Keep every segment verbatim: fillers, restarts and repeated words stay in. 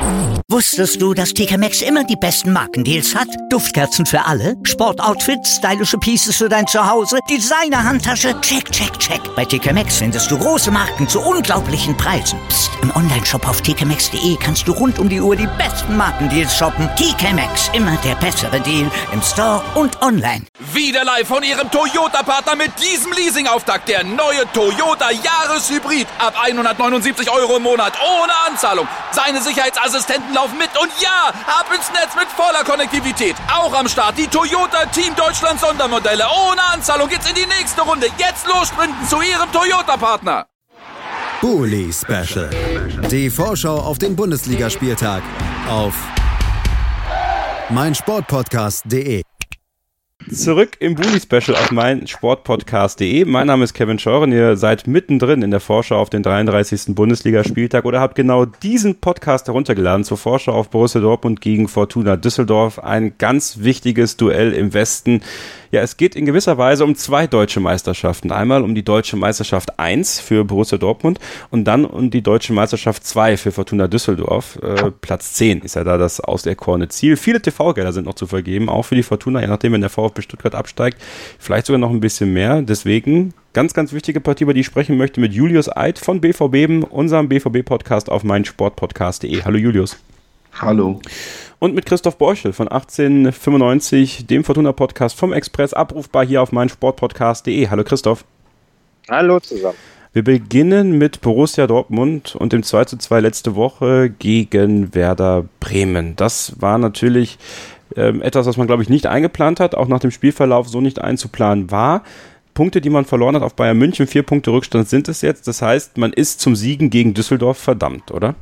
Wusstest du, dass T K Maxx immer die besten Markendeals hat? Duftkerzen für alle, Sportoutfits, stylische Pieces für dein Zuhause, Designer-Handtasche, check, check, check. Bei T K Maxx findest du große Marken zu unglaublichen Preisen. Psst. Im Onlineshop auf t k maxx punkt d e kannst du rund um die Uhr die besten Markendeals shoppen. T K Maxx, immer der bessere Deal im Store und online. Wieder live von Ihrem Toyota-Partner mit diesem Leasing-Auftakt. Der neue Toyota Jahreshybrid. Ab hundertneunundsiebzig Euro im Monat. Ohne Anzahlung. Seine Sicherheitsassistenten laufen mit. Und ja, ab ins Netz mit voller Konnektivität. Auch am Start die Toyota Team Deutschland Sondermodelle. Ohne Anzahlung geht's in die nächste Runde. Jetzt los sprinten zu Ihrem Toyota-Partner. Bully Special. Die Vorschau auf den Bundesligaspieltag auf meinsportpodcast punkt de. Zurück im Bully-Special auf meinsportpodcast punkt de. Mein Name ist Kevin Scheuren. Ihr seid mittendrin in der Vorschau auf den dreiunddreißigsten Bundesligaspieltag oder habt genau diesen Podcast heruntergeladen zur Vorschau auf Borussia Dortmund gegen Fortuna Düsseldorf. Ein ganz wichtiges Duell im Westen. Ja, es geht in gewisser Weise um zwei deutsche Meisterschaften. Einmal um die Deutsche Meisterschaft eins für Borussia Dortmund und dann um die Deutsche Meisterschaft zwei für Fortuna Düsseldorf. Äh, Platz zehn ist ja da das auserkorene Ziel. Viele T V-Gelder sind noch zu vergeben, auch für die Fortuna, je nachdem, wenn der VfB Stuttgart absteigt. Vielleicht sogar noch ein bisschen mehr. Deswegen ganz, ganz wichtige Partie, über die ich sprechen möchte, mit Julius Eid von B V Beben, unserem B V B-Podcast auf meinsportpodcast punkt de. Hallo Julius. Hallo. Und mit Christoph Borchel von achtzehnhundertfünfundneunzig, dem Fortuna-Podcast vom Express, abrufbar hier auf meinsportpodcast punkt de. Hallo Christoph. Hallo zusammen. Wir beginnen mit Borussia Dortmund und dem zwei zu zwei letzte Woche gegen Werder Bremen. Das war natürlich ähm, etwas, was man, glaube ich, nicht eingeplant hat, auch nach dem Spielverlauf so nicht einzuplanen war. Punkte, die man verloren hat auf Bayern München, vier Punkte Rückstand sind es jetzt. Das heißt, man ist zum Siegen gegen Düsseldorf verdammt, oder?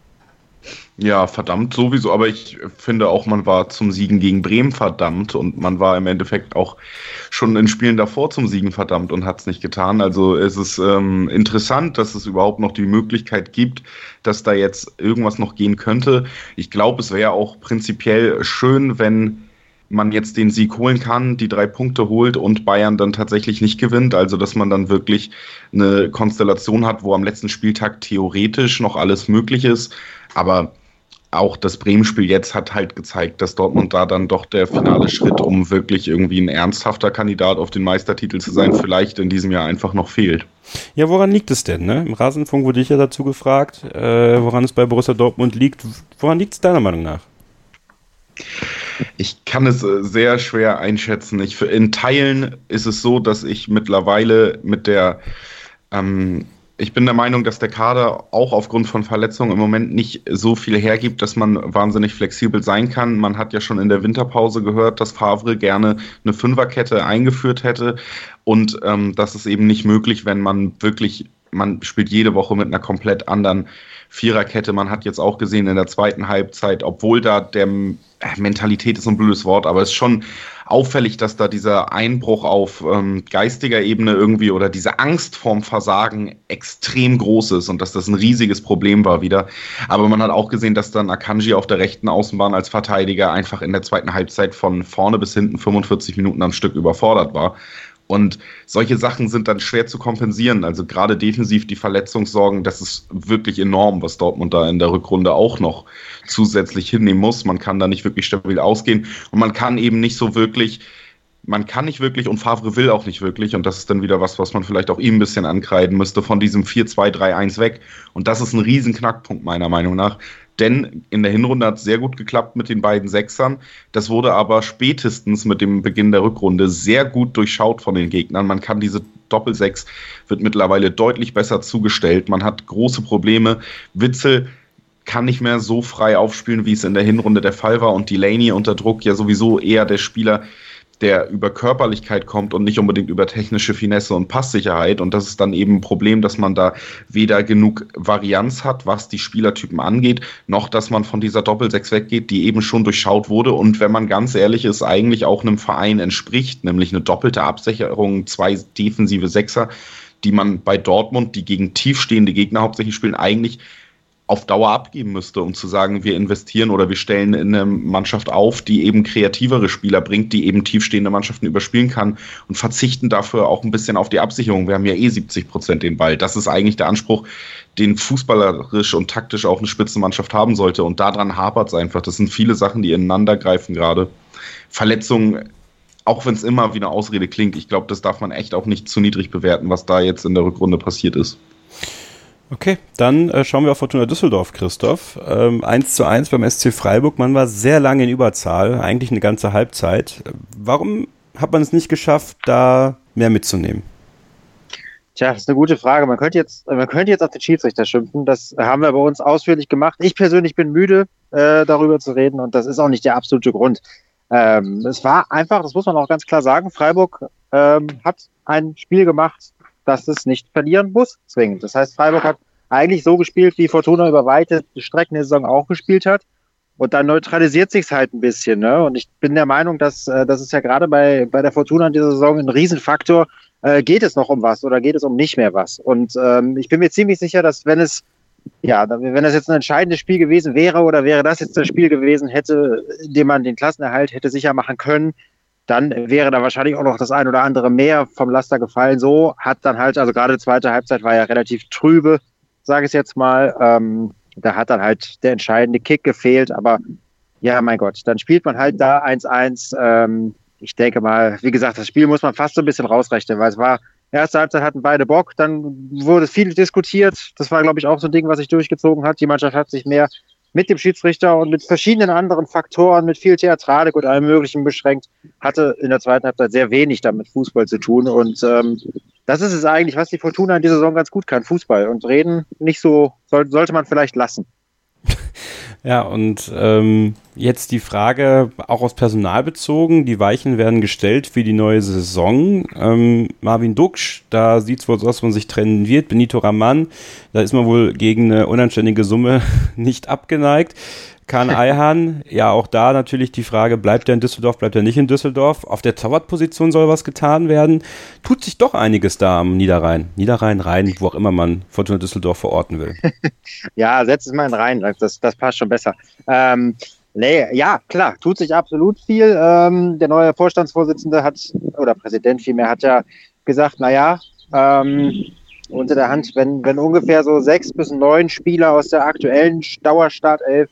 Ja, verdammt sowieso, aber ich finde auch, man war zum Siegen gegen Bremen verdammt und man war im Endeffekt auch schon in Spielen davor zum Siegen verdammt und hat es nicht getan. Also es ist ähm, interessant, dass es überhaupt noch die Möglichkeit gibt, dass da jetzt irgendwas noch gehen könnte. Ich glaube, es wäre auch prinzipiell schön, wenn man jetzt den Sieg holen kann, die drei Punkte holt und Bayern dann tatsächlich nicht gewinnt. Also dass man dann wirklich eine Konstellation hat, wo am letzten Spieltag theoretisch noch alles möglich ist. Aber auch das Bremen-Spiel jetzt hat halt gezeigt, dass Dortmund da dann doch der finale Schritt, um wirklich irgendwie ein ernsthafter Kandidat auf den Meistertitel zu sein, vielleicht in diesem Jahr einfach noch fehlt. Ja, woran liegt es denn? Ne? Im Rasenfunk wurde ich ja dazu gefragt, äh, woran es bei Borussia Dortmund liegt. Woran liegt es deiner Meinung nach? Ich kann es sehr schwer einschätzen. Ich, in Teilen ist es so, dass ich mittlerweile mit der ähm, Ich bin der Meinung, dass der Kader auch aufgrund von Verletzungen im Moment nicht so viel hergibt, dass man wahnsinnig flexibel sein kann. Man hat ja schon in der Winterpause gehört, dass Favre gerne eine Fünferkette eingeführt hätte und ähm, das ist eben nicht möglich, wenn man wirklich, man spielt jede Woche mit einer komplett anderen Viererkette. Man hat jetzt auch gesehen in der zweiten Halbzeit, obwohl da der äh, Mentalität ist ein blödes Wort, aber es ist schon auffällig, dass da dieser Einbruch auf ähm, geistiger Ebene irgendwie oder diese Angst vorm Versagen extrem groß ist und dass das ein riesiges Problem war wieder. Aber man hat auch gesehen, dass dann Akanji auf der rechten Außenbahn als Verteidiger einfach in der zweiten Halbzeit von vorne bis hinten fünfundvierzig Minuten am Stück überfordert war. Und solche Sachen sind dann schwer zu kompensieren. Also gerade defensiv die Verletzungssorgen, das ist wirklich enorm, was Dortmund da in der Rückrunde auch noch zusätzlich hinnehmen muss. Man kann da nicht wirklich stabil ausgehen und man kann eben nicht so wirklich, man kann nicht wirklich und Favre will auch nicht wirklich und das ist dann wieder was, was man vielleicht auch ihm ein bisschen ankreiden müsste, von diesem vier zwei drei eins weg. Und das ist ein riesen Knackpunkt meiner Meinung nach. Denn in der Hinrunde hat es sehr gut geklappt mit den beiden Sechsern. Das wurde aber spätestens mit dem Beginn der Rückrunde sehr gut durchschaut von den Gegnern. Man kann diese Doppelsechs, wird mittlerweile deutlich besser zugestellt. Man hat große Probleme. Witzel kann nicht mehr so frei aufspielen, wie es in der Hinrunde der Fall war. Und Delaney unter Druck ja sowieso eher der Spieler, der über Körperlichkeit kommt und nicht unbedingt über technische Finesse und Passsicherheit. Und das ist dann eben ein Problem, dass man da weder genug Varianz hat, was die Spielertypen angeht, noch dass man von dieser Doppelsechs weggeht, die eben schon durchschaut wurde. Und wenn man ganz ehrlich ist, eigentlich auch einem Verein entspricht, nämlich eine doppelte Absicherung, zwei defensive Sechser, die man bei Dortmund, die gegen tiefstehende Gegner hauptsächlich spielen, eigentlich auf Dauer abgeben müsste, um zu sagen, wir investieren oder wir stellen in eine Mannschaft auf, die eben kreativere Spieler bringt, die eben tiefstehende Mannschaften überspielen kann und verzichten dafür auch ein bisschen auf die Absicherung. Wir haben ja eh siebzig Prozent den Ball. Das ist eigentlich der Anspruch, den fußballerisch und taktisch auch eine Spitzenmannschaft haben sollte. Und daran hapert es einfach. Das sind viele Sachen, die ineinander greifen gerade. Verletzungen, auch wenn es immer wie eine Ausrede klingt, ich glaube, das darf man echt auch nicht zu niedrig bewerten, was da jetzt in der Rückrunde passiert ist. Okay, dann äh, schauen wir auf Fortuna Düsseldorf, Christoph. Ähm, eins zu eins beim S C Freiburg. Man war sehr lange in Überzahl, eigentlich eine ganze Halbzeit. Warum hat man es nicht geschafft, da mehr mitzunehmen? Tja, das ist eine gute Frage. Man könnte jetzt, man könnte jetzt auf den Schiedsrichter schimpfen. Das haben wir bei uns ausführlich gemacht. Ich persönlich bin müde, äh, darüber zu reden, und das ist auch nicht der absolute Grund. Ähm, es war einfach, das muss man auch ganz klar sagen, Freiburg ähm, hat ein Spiel gemacht, dass es nicht verlieren muss, zwingend. Das heißt, Freiburg hat eigentlich so gespielt, wie Fortuna über weite Strecken der Saison auch gespielt hat. Und dann neutralisiert sich's halt ein bisschen, ne? Und ich bin der Meinung, dass äh, das ist ja gerade bei bei der Fortuna in dieser Saison ein Riesenfaktor. Äh, geht es noch um was oder geht es um nicht mehr was? Und ähm, ich bin mir ziemlich sicher, dass wenn es ja, wenn das jetzt ein entscheidendes Spiel gewesen wäre oder wäre das jetzt das Spiel gewesen hätte, in dem man den Klassenerhalt hätte sicher machen können, dann wäre da wahrscheinlich auch noch das ein oder andere mehr vom Laster gefallen. So hat dann halt, also gerade die zweite Halbzeit war ja relativ trübe, sage ich jetzt mal. Ähm, da hat dann halt der entscheidende Kick gefehlt. Aber ja, mein Gott, dann spielt man halt da eins eins. Ähm, ich denke mal, wie gesagt, das Spiel muss man fast so ein bisschen rausrechnen, weil es war, erste Halbzeit hatten beide Bock, dann wurde viel diskutiert. Das war, glaube ich, auch so ein Ding, was sich durchgezogen hat. Die Mannschaft hat sich mehr mit dem Schiedsrichter und mit verschiedenen anderen Faktoren, mit viel Theatralik und allem Möglichen beschränkt, hatte in der zweiten Halbzeit sehr wenig damit Fußball zu tun. Und ähm, das ist es eigentlich, was die Fortuna in dieser Saison ganz gut kann, Fußball. Und reden nicht so, soll, sollte man vielleicht lassen. Ja, und ähm, jetzt die Frage, auch aus Personal bezogen, die Weichen werden gestellt für die neue Saison. Ähm, Marvin Duksch, da sieht es wohl so aus, dass man sich trennen wird. Benito Raman, da ist man wohl gegen eine unanständige Summe nicht abgeneigt. Kahn Ayhan, ja auch da natürlich die Frage, bleibt er in Düsseldorf, bleibt er nicht in Düsseldorf? Auf der Torwartposition soll was getan werden. Tut sich doch einiges da am Niederrhein. Niederrhein, Rhein, wo auch immer man Fortuna Düsseldorf verorten will. Ja, setz es mal in Rhein, das, das passt schon besser. Ähm, nee, ja, klar, tut sich absolut viel. Ähm, der neue Vorstandsvorsitzende hat, oder Präsident vielmehr, hat ja gesagt, naja, ähm, unter der Hand, wenn, wenn ungefähr so sechs bis neun Spieler aus der aktuellen Dauerstartelf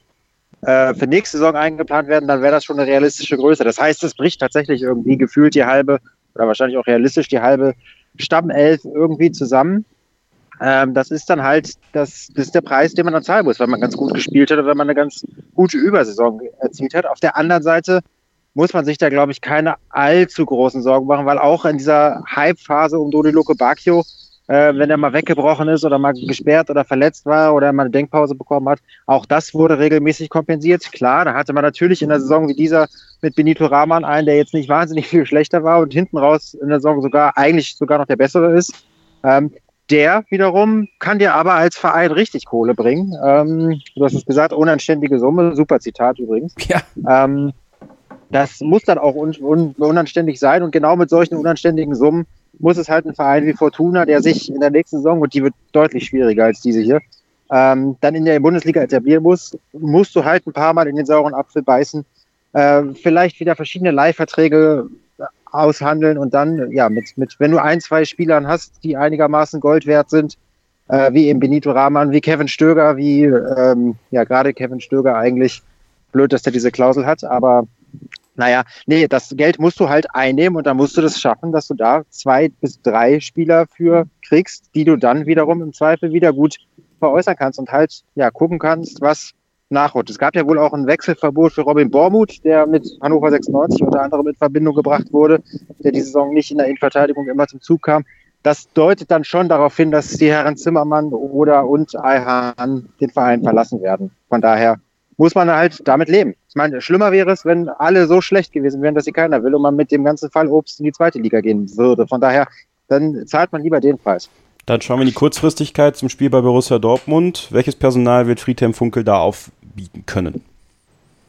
für nächste Saison eingeplant werden, dann wäre das schon eine realistische Größe. Das heißt, es bricht tatsächlich irgendwie gefühlt die halbe, oder wahrscheinlich auch realistisch die halbe Stammelf irgendwie zusammen. Ähm, das ist dann halt, das, das ist der Preis, den man dann zahlen muss, wenn man ganz gut gespielt hat oder wenn man eine ganz gute Übersaison erzielt hat. Auf der anderen Seite muss man sich da, glaube ich, keine allzu großen Sorgen machen, weil auch in dieser Hype-Phase um Dodi Luke Bacchio, Äh, wenn er mal weggebrochen ist oder mal gesperrt oder verletzt war oder mal eine Denkpause bekommen hat. Auch das wurde regelmäßig kompensiert. Klar, da hatte man natürlich in der Saison wie dieser mit Benito Raman einen, der jetzt nicht wahnsinnig viel schlechter war und hinten raus in der Saison sogar eigentlich sogar noch der bessere ist. Ähm, der wiederum kann dir aber als Verein richtig Kohle bringen. Ähm, du hast es gesagt, unanständige Summe. Super Zitat übrigens. Ja. Ähm, das muss dann auch un- un- unanständig sein und genau mit solchen unanständigen Summen muss es halt ein Verein wie Fortuna, der sich in der nächsten Saison, und die wird deutlich schwieriger als diese hier, ähm, dann in der Bundesliga etablieren muss, musst du halt ein paar Mal in den sauren Apfel beißen, äh, vielleicht wieder verschiedene Leihverträge aushandeln und dann, ja, mit, mit, wenn du ein, zwei Spielern hast, die einigermaßen Gold wert sind, äh, wie eben Benito Raman, wie Kevin Stöger, wie, ähm, ja, gerade Kevin Stöger eigentlich, blöd, dass der diese Klausel hat, aber naja, nee, das Geld musst du halt einnehmen und dann musst du das schaffen, dass du da zwei bis drei Spieler für kriegst, die du dann wiederum im Zweifel wieder gut veräußern kannst und halt, ja, gucken kannst, was nachrutscht. Es gab ja wohl auch ein Wechselverbot für Robin Bormuth, der mit Hannover sechsundneunzig unter anderem in Verbindung gebracht wurde, der die Saison nicht in der Innenverteidigung immer zum Zug kam. Das deutet dann schon darauf hin, dass die Herren Zimmermann oder und Ayhan den Verein verlassen werden. Von daher muss man halt damit leben. Ich meine, schlimmer wäre es, wenn alle so schlecht gewesen wären, dass sie keiner will und man mit dem ganzen Fall Obst in die zweite Liga gehen würde. Von daher, dann zahlt man lieber den Preis. Dann schauen wir in die Kurzfristigkeit zum Spiel bei Borussia Dortmund. Welches Personal wird Friedhelm Funkel da aufbieten können?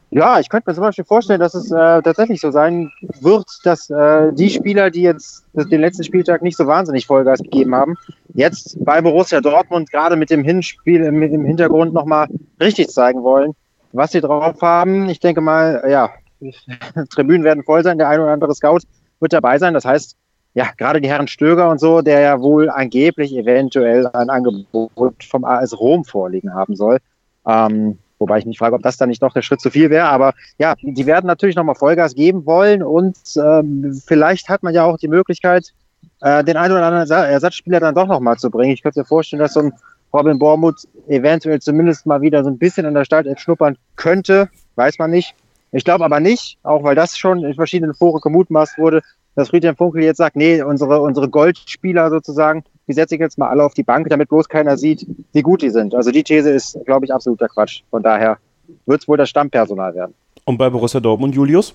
Ja, ich könnte mir zum Beispiel vorstellen, dass es äh, tatsächlich so sein wird, dass äh, die Spieler, die jetzt den letzten Spieltag nicht so wahnsinnig Vollgas gegeben haben, jetzt bei Borussia Dortmund gerade mit dem Hinspiel im, im Hintergrund nochmal richtig zeigen wollen, was sie drauf haben. Ich denke mal, ja, Tribünen werden voll sein, der ein oder andere Scout wird dabei sein. Das heißt, ja, gerade die Herren Stöger und so, der ja wohl angeblich eventuell ein Angebot vom A S Rom vorliegen haben soll. Ähm, Wobei ich mich frage, ob das dann nicht doch der Schritt zu viel wäre. Aber ja, die werden natürlich nochmal Vollgas geben wollen. Und ähm, vielleicht hat man ja auch die Möglichkeit, äh, den einen oder anderen Ersatzspieler dann doch nochmal zu bringen. Ich könnte mir vorstellen, dass so ein Robin Bormuth eventuell zumindest mal wieder so ein bisschen an der Startelf schnuppern könnte. Weiß man nicht. Ich glaube aber nicht, auch weil das schon in verschiedenen Foren gemutmaßt wurde, dass Friedhelm Funkel jetzt sagt, nee, unsere, unsere Goldspieler sozusagen, die setze ich jetzt mal alle auf die Bank, damit bloß keiner sieht, wie gut die sind. Also die These ist, glaube ich, absoluter Quatsch. Von daher wird es wohl das Stammpersonal werden. Und bei Borussia Dortmund, Julius?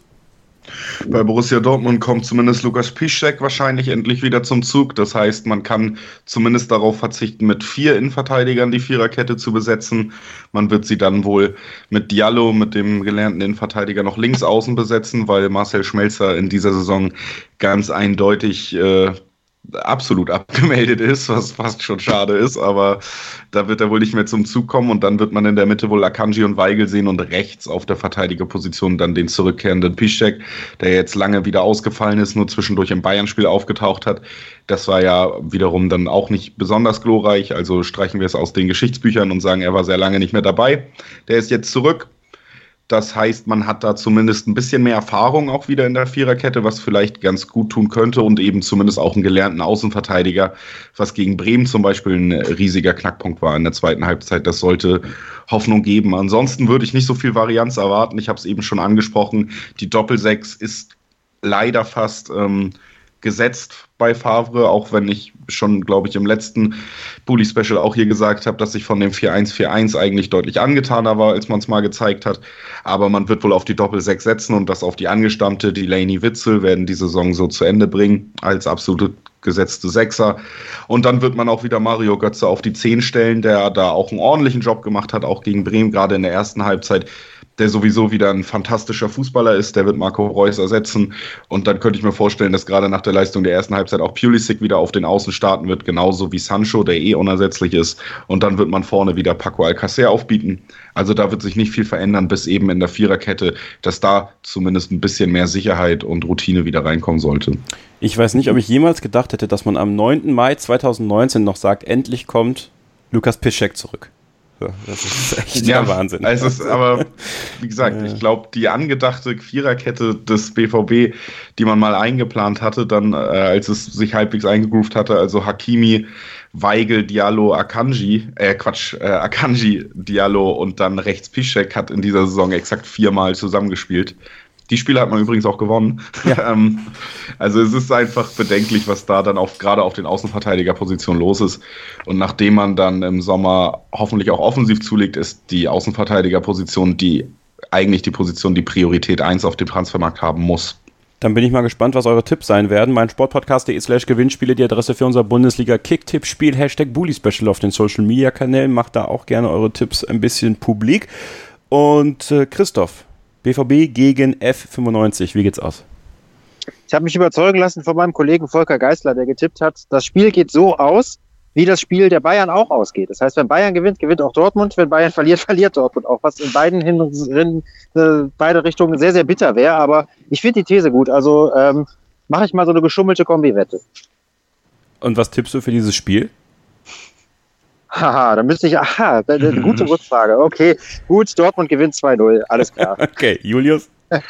Bei Borussia Dortmund kommt zumindest Lukas Piszczek wahrscheinlich endlich wieder zum Zug. Das heißt, man kann zumindest darauf verzichten, mit vier Innenverteidigern die Viererkette zu besetzen. Man wird sie dann wohl mit Diallo, mit dem gelernten Innenverteidiger, noch links außen besetzen, weil Marcel Schmelzer in dieser Saison ganz eindeutig äh, absolut abgemeldet ist, was fast schon schade ist, aber da wird er wohl nicht mehr zum Zug kommen und dann wird man in der Mitte wohl Akanji und Weigl sehen und rechts auf der Verteidigerposition dann den zurückkehrenden Piszczek, der jetzt lange wieder ausgefallen ist, nur zwischendurch im Bayern-Spiel aufgetaucht hat. Das war ja wiederum dann auch nicht besonders glorreich, also streichen wir es aus den Geschichtsbüchern und sagen, er war sehr lange nicht mehr dabei. Der ist jetzt zurück. Das heißt, man hat da zumindest ein bisschen mehr Erfahrung auch wieder in der Viererkette, was vielleicht ganz gut tun könnte und eben zumindest auch einen gelernten Außenverteidiger, was gegen Bremen zum Beispiel ein riesiger Knackpunkt war in der zweiten Halbzeit. Das sollte Hoffnung geben. Ansonsten würde ich nicht so viel Varianz erwarten. Ich habe es eben schon angesprochen. Die Doppelsechs ist leider fast ähm, gesetzt bei Favre, auch wenn ich schon, glaube ich, im letzten Bully-Special auch hier gesagt habe, dass ich von dem vier eins vier eins eigentlich deutlich angetaner war, als man es mal gezeigt hat. Aber man wird wohl auf die Doppel-Sechs setzen und das auf die angestammte Delaney Witzel werden die Saison so zu Ende bringen, als absolute gesetzte Sechser. Und dann wird man auch wieder Mario Götze auf die Zehn stellen, der da auch einen ordentlichen Job gemacht hat, auch gegen Bremen, gerade in der ersten Halbzeit, der sowieso wieder ein fantastischer Fußballer ist, der wird Marco Reus ersetzen und dann könnte ich mir vorstellen, dass gerade nach der Leistung der ersten Halbzeit auch Pulisic wieder auf den Außen starten wird, genauso wie Sancho, der eh unersetzlich ist und dann wird man vorne wieder Paco Alcácer aufbieten. Also da wird sich nicht viel verändern, bis eben in der Viererkette, dass da zumindest ein bisschen mehr Sicherheit und Routine wieder reinkommen sollte. Ich weiß nicht, ob ich jemals gedacht hätte, dass man am neunten Mai zweitausendneunzehn noch sagt, endlich kommt Lukas Piszczek zurück. So, das ist echt ja, der Wahnsinn. Es ist aber, wie gesagt, ja. Ich glaube, die angedachte Viererkette des B V B, die man mal eingeplant hatte, dann, äh, als es sich halbwegs eingegroovt hatte, also Hakimi, Weigl, Diallo, Akanji, äh, Quatsch, äh, Akanji, Diallo und dann rechts Piszczek hat in dieser Saison exakt viermal zusammengespielt. Die Spiele hat man übrigens auch gewonnen. Ja. ähm, also es ist einfach bedenklich, was da dann auch gerade auf den Außenverteidigerpositionen los ist. Und nachdem man dann im Sommer hoffentlich auch offensiv zulegt, ist die Außenverteidigerposition die eigentlich die Position, die Priorität eins auf dem Transfermarkt haben muss. Dann bin ich mal gespannt, was eure Tipps sein werden. Mein Sportpodcast.de slash Gewinnspiele, die Adresse für unser Bundesliga-Kick-Tipp-Spiel, Hashtag Bully-Special auf den Social-Media-Kanälen. Macht da auch gerne eure Tipps ein bisschen publik. Und äh, Christoph, B V B gegen F fünfundneunzig, wie geht's aus? Ich habe mich überzeugen lassen von meinem Kollegen Volker Geisler, der getippt hat, das Spiel geht so aus, wie das Spiel der Bayern auch ausgeht. Das heißt, wenn Bayern gewinnt, gewinnt auch Dortmund, wenn Bayern verliert, verliert Dortmund auch, was in beiden hin, in, äh, beide Richtungen sehr, sehr bitter wäre, aber ich finde die These gut, also ähm, mache ich mal so eine geschummelte Kombi-Wette. Und was tippst du für dieses Spiel? Haha, dann müsste ich, aha, eine gute Rückfrage. Okay, gut, Dortmund gewinnt zwei null, alles klar. Okay, Julius?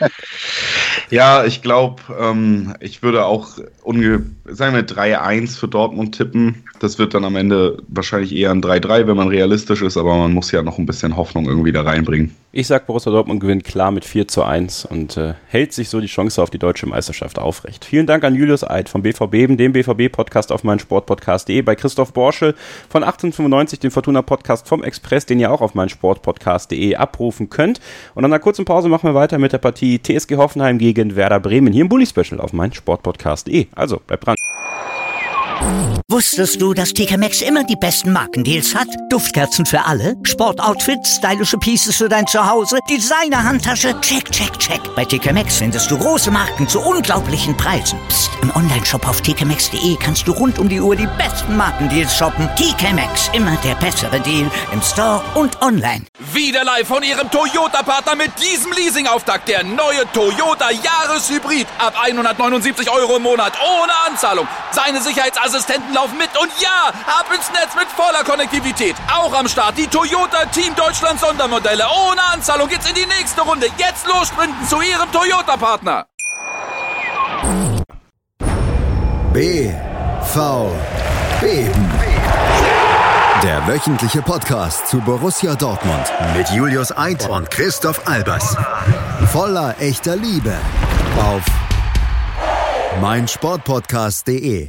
Ja, ich glaube, ähm, ich würde auch, unge- sagen wir drei eins für Dortmund tippen. Das wird dann am Ende wahrscheinlich eher ein drei drei, wenn man realistisch ist, aber man muss ja noch ein bisschen Hoffnung irgendwie da reinbringen. Ich sag, Borussia Dortmund gewinnt klar mit vier zu eins und äh, hält sich so die Chance auf die deutsche Meisterschaft aufrecht. Vielen Dank an Julius Eid vom B V B, dem B V B-Podcast auf meinsportpodcast punkt de, bei Christoph Borschel von achtzehnhundertfünfundneunzig, dem Fortuna-Podcast vom Express, den ihr auch auf meinsportpodcast punkt de abrufen könnt. Und nach einer kurzen Pause machen wir weiter mit der Partie T S G Hoffenheim gegen Werder Bremen hier im Bully-Special auf meinsportpodcast punkt de. Also, bleibt dran. Wusstest du, dass T K Maxx immer die besten Markendeals hat? Duftkerzen für alle, Sportoutfits, stylische Pieces für dein Zuhause, Designer-Handtasche, check, check, check. Bei T K Maxx findest du große Marken zu unglaublichen Preisen. Psst. Im Onlineshop auf t k maxx punkt d e kannst du rund um die Uhr die besten Markendeals shoppen. T K Maxx, immer der bessere Deal im Store und online. Wieder live von Ihrem Toyota-Partner mit diesem Leasing-Auftakt. Der neue Toyota Jahreshybrid. Ab hundertneunundsiebzig Euro im Monat ohne Anzahlung. Seine Sicherheitsassistenten laufen mit und ja, ab ins Netz mit voller Konnektivität. Auch am Start die Toyota Team Deutschland Sondermodelle. Ohne Anzahlung geht's in die nächste Runde. Jetzt los sprinten zu Ihrem Toyota-Partner. B V Beben. Der wöchentliche Podcast zu Borussia Dortmund mit Julius Eid und Christoph Albers. Voller echter Liebe auf meinsportpodcast punkt de.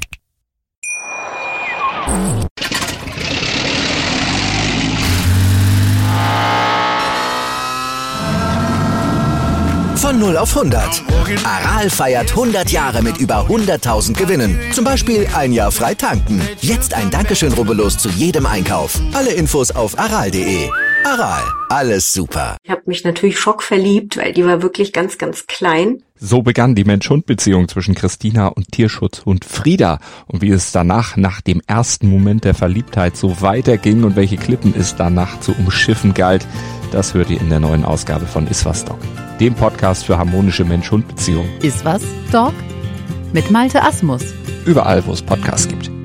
Von null auf hundert. Aral feiert hundert Jahre mit über hunderttausend Gewinnen. Zum Beispiel ein Jahr frei tanken. Jetzt ein Dankeschön, rubbellos zu jedem Einkauf. Alle Infos auf aral punkt de. Aral, alles super. Ich habe mich natürlich schockverliebt, weil die war wirklich ganz, ganz klein. So begann die Mensch-Hund-Beziehung zwischen Christina und Tierschutzhund Frieda. Und wie es danach, nach dem ersten Moment der Verliebtheit, so weiterging und welche Klippen es danach zu umschiffen galt, das hört ihr in der neuen Ausgabe von Iswas Dog, dem Podcast für harmonische Mensch-Hund-Beziehungen. Iswas Dog? Mit Malte Asmus. Überall, wo es Podcasts gibt.